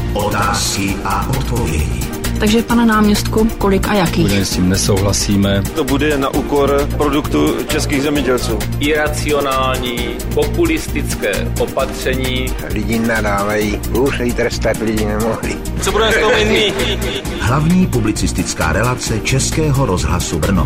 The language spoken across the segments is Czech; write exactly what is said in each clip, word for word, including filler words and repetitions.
Otázky a odpovědi. Takže, pane náměstku, kolik a jakých? Úplně s tím nesouhlasíme. To bude na úkor produktu českých zemědělců. Iracionální, populistické opatření. Lidi nadávají, musí trestat, lidi nemohli. Co budeme z toho mít? Hlavní publicistická relace Českého rozhlasu Brno.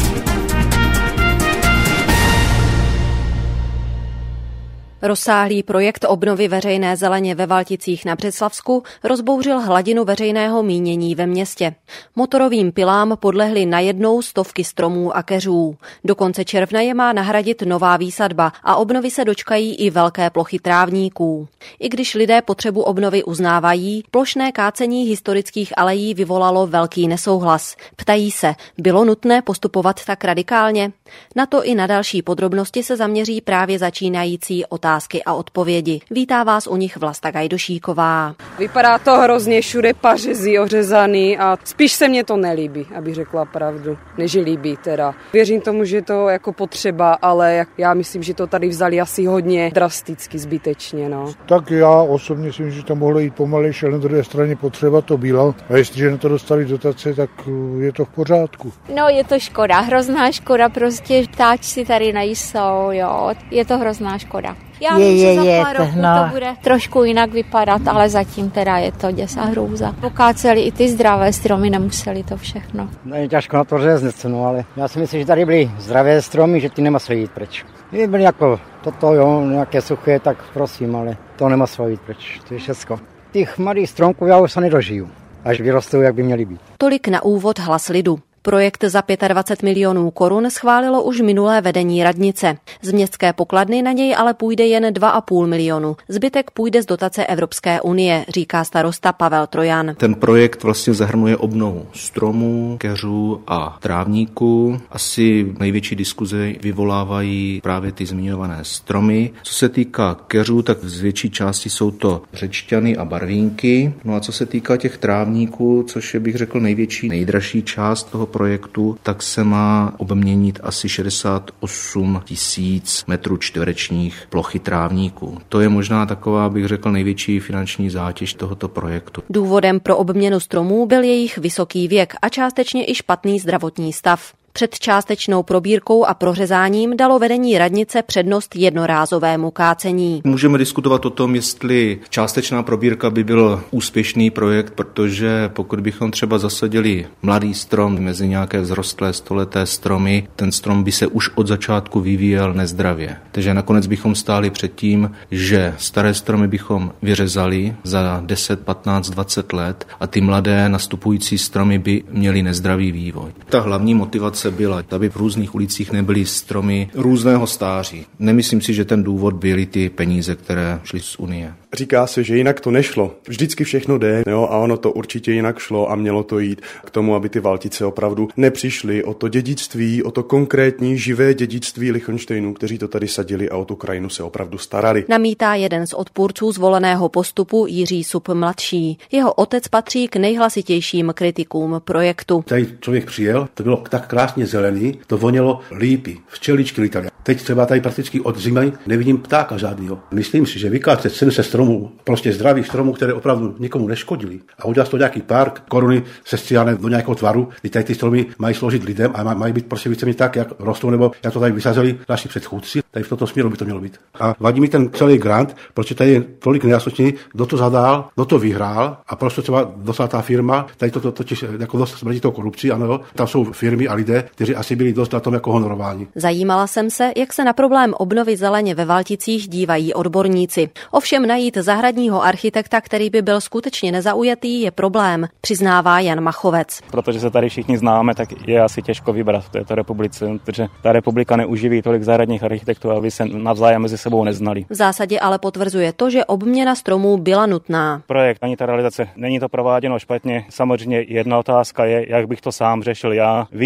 Rozsáhlý projekt obnovy veřejné zeleně ve Valticích na Břeclavsku rozbouřil hladinu veřejného mínění ve městě. Motorovým pilám podlehly najednou stovky stromů a keřů. Do konce června je má nahradit nová výsadba a obnovy se dočkají i velké plochy trávníků. I když lidé potřebu obnovy uznávají, plošné kácení historických alejí vyvolalo velký nesouhlas. Ptají se, bylo nutné postupovat tak radikálně? Na to i na další podrobnosti se zaměří právě začínající otázky. Otázky a odpovědi. Vítá vás u nich Vlasta Gajdošíková. Vypadá to hrozně, všude pařezy ořezaný a spíš se mně to nelíbí, abych řekla pravdu, než líbí teda. Věřím tomu, že je to jako potřeba, ale já myslím, že to tady vzali asi hodně drasticky, zbytečně. No. Tak já osobně si myslím, že to mohlo jít pomalejší, ale na druhé straně potřeba to bylo. A jestliže na to dostali dotace, tak je to v pořádku. No je to škoda, hrozná škoda, prostě ptáčci tady nejsou, jo, je to hrozná škoda. Já je, vím, je, že za je, pár roků no. to bude trošku jinak vypadat, ale zatím teda je to děs a hrůza. Pokáceli i ty zdravé stromy, nemuseli to všechno. No je těžko na to řeznec, no ale já si myslím, že tady byly zdravé stromy, že ty nemuseli jít preč. Kdyby byly jako toto, jo, nějaké suché, tak prosím, ale to nemuselo jít preč, to je všecko. Těch mladých stromků já už se nedožiju, až vyrostou, jak by měly být. Tolik na úvod Hlas lidu. Projekt za dvacet pět milionů korun schválilo už minulé vedení radnice. Z městské pokladny na něj ale půjde jen dva a půl milionu. Zbytek půjde z dotace Evropské unie, říká starosta Pavel Trojan. Ten projekt vlastně zahrnuje obnovu stromů, keřů a trávníků. Asi největší diskuze vyvolávají právě ty zmiňované stromy. Co se týká keřů, tak z větší části jsou to řečťany a barvínky. No a co se týká těch trávníků, což je, bych řekl, největší, nejdražší část toho projektu, tak se má obměnit asi šedesát osm tisíc metrů čtverečních plochy trávníků. To je možná taková, bych řekl, největší finanční zátěž tohoto projektu. Důvodem pro obměnu stromů byl jejich vysoký věk a částečně i špatný zdravotní stav. Před částečnou probírkou a prořezáním dalo vedení radnice přednost jednorázovému kácení. Můžeme diskutovat o tom, jestli částečná probírka by byl úspěšný projekt, protože pokud bychom třeba zasadili mladý strom mezi nějaké vzrostlé stoleté stromy, ten strom by se už od začátku vyvíjel nezdravě. Takže nakonec bychom stáli před tím, že staré stromy bychom vyřezali za deset, patnáct, dvacet let a ty mladé nastupující stromy by měly nezdravý vývoj. Ta hlavní motivace byla, aby v různých ulicích nebyly stromy různého stáří. Nemyslím si, že ten důvod byly ty peníze, které šly z Unie. Říká se, že jinak to nešlo. Vždycky všechno jde, jo, a ono to určitě jinak šlo a mělo to jít k tomu, aby ty Valtice opravdu nepřišly o to dědictví, o to konkrétní živé dědictví Lichtenštejnů, kteří to tady sadili a o tu krajinu se opravdu starali. Namítá jeden z odpůrců zvoleného postupu Jiří Sub mladší. Jeho otec patří k nejhlasitějším kritikům projektu. Tady člověk přijel, to bylo tak krásně zelený, to vonělo lípy, včeličky lítaly. Teď třeba tady prakticky od zimy nevidím ptáka žádného. Myslím si, že vykácet sedm set stromů, prostě zdravých stromů, které opravdu nikomu neškodili, a udělat to nějaký park, koruny sestříhané do nějakého tvaru, kdy tady ty stromy mají sloužit lidem a mají být prostě víceméně tak, jak rostou, nebo jak to tady vysázeli naši předchůdci. Tady v tomto směru by to mělo být. A vadí mi ten celý grant, protože tady je tolik nejasností, kdo to zadal, kdo to vyhrál a prostě třeba dostala ta firma, tady to totiž jako dost smrdí tou korupcí, ano, tam jsou firmy a lidé, kteří asi byli dost na tom jako honorováni. Zajímala jsem se, jak se na problém obnovy zeleně ve Valticích dívají odborníci. Ovšem najít zahradního architekta, který by byl skutečně nezaujatý, je problém, přiznává Jan Machovec. Protože se tady všichni známe, tak je asi těžko vybrat v této republice, protože ta republika neuživí tolik zahradních architektů, aby se navzájem mezi sebou neznali. V zásadě ale potvrzuje to, že obměna stromů byla nutná. Projekt ani ta realizace, není to prováděno špatně. Samozřejmě jedna otázka je, jak bych to sám řešil já. Víc možností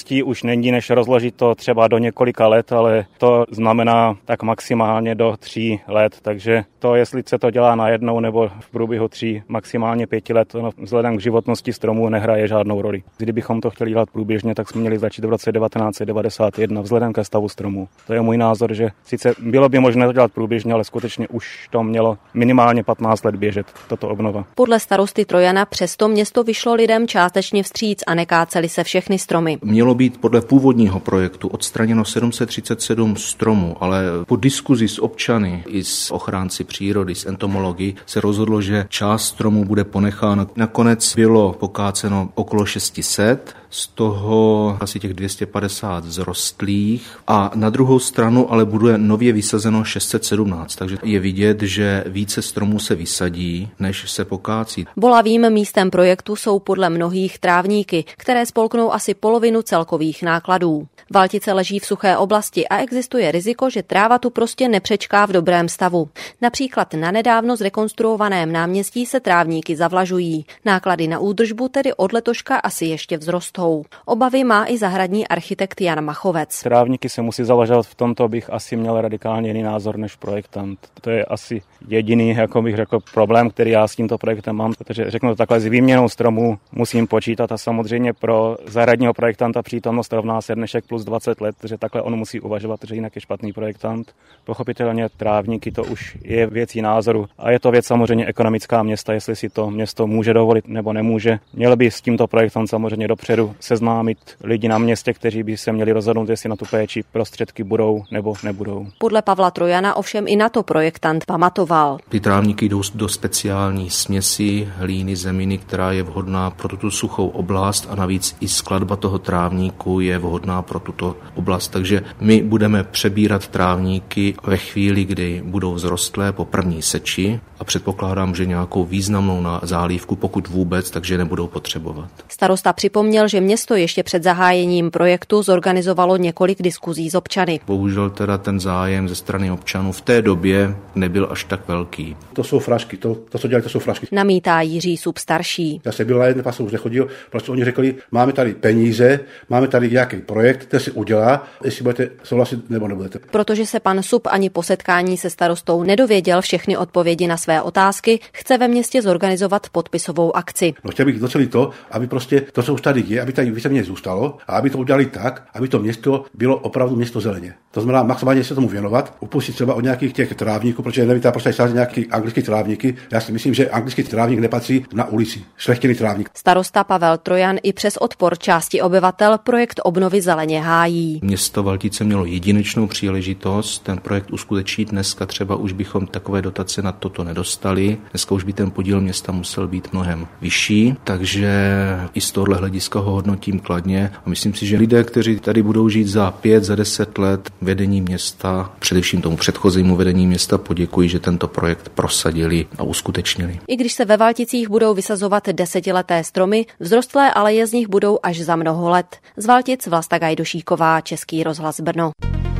možností už není, než rozložit to třeba do několika let, ale to znamená tak maximálně do tří let, takže to, jestli se to dělá najednou nebo v průběhu tří, maximálně pěti let, no, vzhledem k životnosti stromů nehraje žádnou roli. Kdybychom to chtěli dělat průběžně, tak jsme měli začít v roce devatenáct set devadesát jedna vzhledem ke stavu stromů. To je můj názor, že sice bylo by možné to dělat průběžně, ale skutečně už to mělo minimálně patnáct let běžet, tato obnova. Podle starosty Trojana přesto město vyšlo lidem částečně vstříc a nekáceli se všechny stromy. Mělo být podle původního projektu odstraněno sedm set třicet sedm stromů, ale po diskuzi s občany i s ochránci přírody, s entomology se rozhodlo, že část stromů bude ponechána. Nakonec bylo pokáceno okolo šest set, z toho asi těch dvě stě padesát zrostlých a na druhou stranu ale bude nově vysazeno šest set sedmnáct, takže je vidět, že více stromů se vysadí, než se pokácí. Bolavým místem projektu jsou podle mnohých trávníky, které spolknou asi polovinu celkových nákladů. Valtice leží v suché oblasti a existuje riziko, že tráva tu prostě nepřečká v dobrém stavu. Například na nedávno zrekonstruovaném náměstí se trávníky zavlažují. Náklady na údržbu tedy od letoška asi ještě vzrostou. Obavy má i zahradní architekt Jan Machovec. Trávníky se musí zavlažovat, v tomto bych asi měl radikálně jiný názor než projektant. To je asi jediný, jako bych řekl, problém, který já s tímto projektem mám, protože řeknu to takhle, s výměnou stromů musím počítat a samozřejmě pro zahradního projektanta přítomnost rovná se dnešek plus dvacet let, že takhle on musí uvažovat, že jinak je špatný projektant. Pochopitelně trávníky to už je věcí názoru a je to věc samozřejmě ekonomická města, jestli si to město může dovolit nebo nemůže. Měl by s tímto projektem samozřejmě dopředu seznámit lidi na městě, kteří by se měli rozhodnout, jestli na tu péči prostředky budou nebo nebudou. Podle Pavla Trojana ovšem i na to projektant pamatoval. Ty trávníky jdou do speciální směsi hlíny, zeminy, která je vhodná pro tuto suchou oblast a navíc i skladba toho trávníku je vhodná pro tuto oblast. Takže my budeme přebírat trávníky ve chvíli, kdy budou vzrostlé po první seči a předpokládám, že nějakou významnou zálívku, pokud vůbec, takže nebudou potřebovat. Starosta připomněl, že město ještě před zahájením projektu zorganizovalo několik diskuzí s občany. Bohužel teda ten zájem ze strany občanů v té době nebyl až tak velký. To jsou frašky, to, to co dělají, to jsou frašky. Namítá Jiří Sub starší. Já jsem byl na jedné pase, už nechodil, protože oni řekli, máme tady peníze, máme tady nějaký projekt, ten si udělá, jestli budete souhlasit nebo nebudete. Protože se pan Sub ani po setkání se starostou nedověděl všechny odpovědi na své otázky, chce ve městě zorganizovat podpisovou akci. No, chtěl bych docelit to, aby prostě to, co už tady je, aby tady víceméně zůstalo a aby to udělali tak, aby to město bylo opravdu město zeleně. To znamená maximálně se tomu věnovat, upustit třeba od nějakých těch trávníků, protože nevím, prostě sází nějaký anglický trávníky. Já si myslím, že anglický trávník nepatří na ulici. Šlechtilý trávník. Starosta Pavel Trojan i přes odpor části obyvatel projekt obnovy zeleně hájí. Město Valtice mělo jedinečnou příležitost ten projekt uskutečnit. Dneska třeba už bychom takové dotace na toto nedostali. Dneska už by ten podíl města musel být mnohem vyšší, takže i z tohohle hlediska ho hodnotím kladně a myslím si, že lidé, kteří tady budou žít za pět, za deset let, vedení města, především tomu předchozímu vedení města poděkuji, že tento projekt prosadili a uskutečnili. I když se ve Valticích budou vysazovat desetileté stromy, vzrostlé aleje z nich budou až za mnoho let. Z Valtic Vlasta Gajdošíková, Český rozhlas Brno.